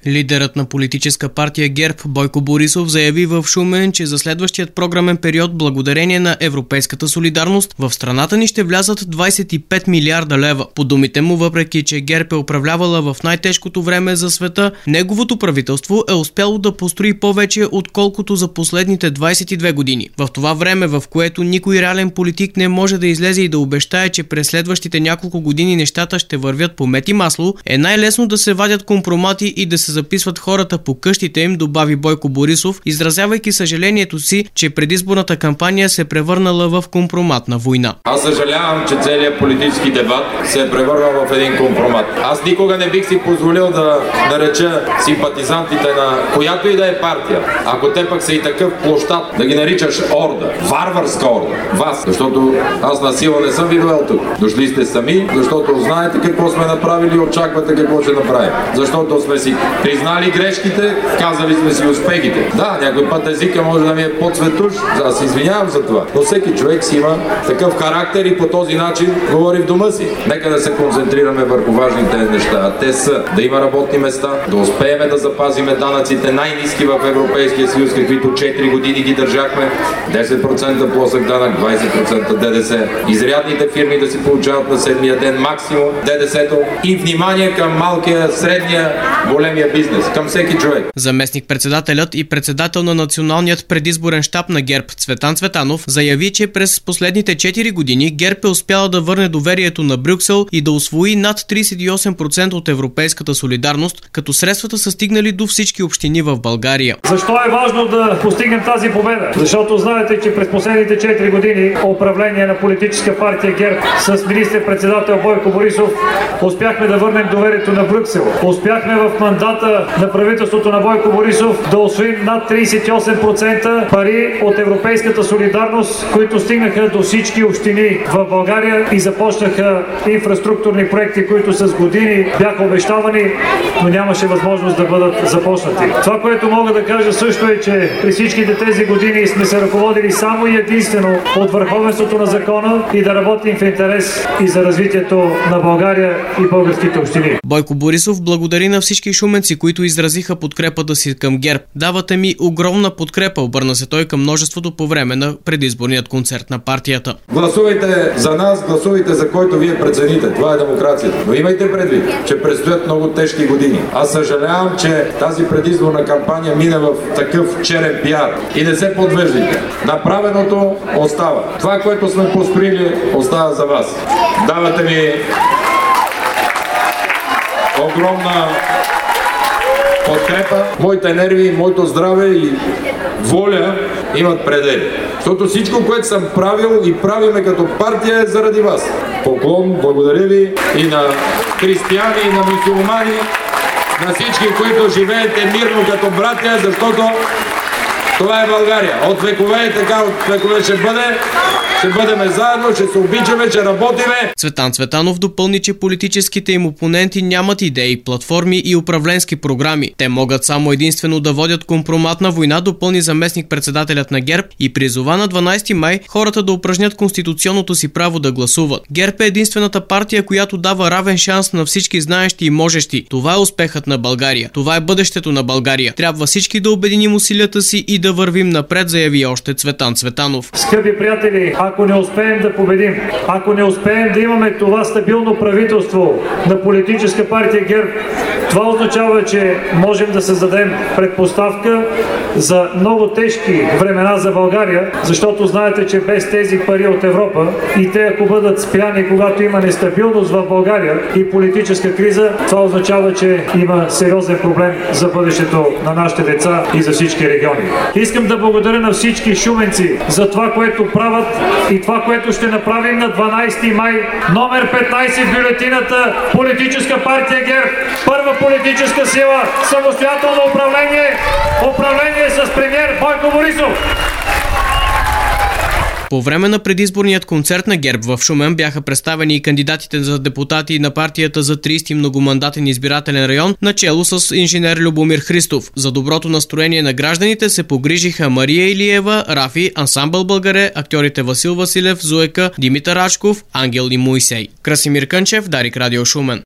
Лидерът на политическа партия ГЕРБ Бойко Борисов заяви в Шумен, че за следващият програмен период, благодарение на европейската солидарност, в страната ни ще влязат 25 милиарда лева. По думите му, въпреки че ГЕРБ е управлявала в най-тежкото време за света, неговото правителство е успяло да построи повече, отколкото за последните 22 години. В това време, в което никой реален политик не може да излезе и да обещае, че през следващите няколко години нещата ще вървят по мед и масло, е най-лесно да се вадят компромати и да се записват хората по къщите им, добави Бойко Борисов, изразявайки съжалението си, че предизборната кампания се е превърнала в компроматна война. Аз съжалявам, че целият политически дебат се е превърнал в един компромат. Аз никога не бих си позволил да нареча симпатизантите на която и да е партия, ако те пък са и такъв площад, да ги наричаш орда, варварска орда, вас, защото аз на сила не съм ви довел тук. Дошли сте сами, защото знаете какво сме направили и очаквате какво ще направим. Защото сме си признали грешките, казали сме си успехите. Да, някой път езика може да ми е по-цветуш, аз извинявам за това. Но всеки човек си има такъв характер и по този начин говори в дома си. Нека да се концентрираме върху важните неща. А те са да има работни места, да успеем да запазиме данъците най-ниски в Европейския съюз, каквито 4 години ги държахме. 10% плосък данък, 20% ДДС. Изрядните фирми да си получават на седмия ден максимум ДДС-то и внимание към малкия, средния, големия бизнес, към всеки човек. Заместник-председателят и председател на Националният предизборен щаб на ГЕРБ Цветан Цветанов заяви, че през последните 4 години ГЕРБ е успяла да върне доверието на Брюксел и да усвои над 38% от европейската солидарност, като средствата са стигнали до всички общини в България. Защо е важно да постигнем тази победа? Защото знаете, че през последните 4 години управление на политическа партия ГЕРБ с министър-председател Бойко Борисов успяхме да върнем доверието на Брюксел. Успяхме в мандата на правителството на Бойко Борисов да усвоим над 38% пари от европейската солидарност, които стигнаха до всички общини в България и започнаха инфраструктурни проекти, които с години бяха обещавани, но нямаше възможност да бъдат започнати. Това, което мога да кажа също е, че при всичките тези години сме се ръководили само и единствено от върховенството на закона и да работим в интерес и за развитието на България и българските общини. Бойко Борисов благодари на всички шуменци, които изразиха подкрепата си към ГЕРБ. Давате ми огромна подкрепа, обърна се той към множеството по време на предизборният концерт на партията. Гласувайте за нас, гласувайте за който вие прецените. Това е демокрацията. Но имайте предвид, че предстоят много тежки години. Аз съжалявам, че тази предизборна кампания мина в такъв черен пиар. И не се подвеждайте. Направеното остава. Това, което сме построили, остава за вас. Давате ми огромна подкрепа. Моите нерви, моето здраве и воля имат предели. Защото всичко, което съм правил и правиме като партия е заради вас. Поклон, благодаря ви и на християни, и на мюсюлмани, на всички, които живеете мирно като братя, защото това е България. От векове и така от векове ще бъдем заедно, ще се обичаме, ще работиме. Цветан Цветанов допълни, че политическите им опоненти нямат идеи, платформи и управленски програми. Те могат само единствено да водят компроматна война, допълни заместник-председателят на ГЕРБ и призова на 12 май хората да упражнят конституционното си право да гласуват. ГЕРБ е единствената партия, която дава равен шанс на всички знаещи и можещи. Това е успехът на България. Това е бъдещето на България. Трябва всички да обединим усилията си и да вървим напред, заяви още Цветан Цветанов. Скъпи приятели, ако не успеем да победим, ако не успеем да имаме това стабилно правителство на политическа партия ГЕРБ, това означава, че можем да създадем предпоставка за много тежки времена за България, защото знаете, че без тези пари от Европа и те ако бъдат спряни, когато има нестабилност в България и политическа криза, това означава, че има сериозен проблем за бъдещето на нашите деца и за всички региони. Искам да благодаря на всички шуменци за това, което правят и това, което ще направим на 12 май. Номер 15 в бюлетината Политическа партия ГЕРБ. Първа политическа сила, самостоятелно управление с премиер Бойко Борисов. По време на предизборният концерт на ГЕРБ в Шумен бяха представени и кандидатите за депутати на партията за 30-ти многомандатен избирателен район, начело с инженер Любомир Христов. За доброто настроение на гражданите се погрижиха Мария Илиева, Рафи, Ансамбъл Българе, актьорите Васил Василев, Зуека, Димитър Рачков, Ангел и Моисей. Красимир Кънчев, Дарик Радио Шумен.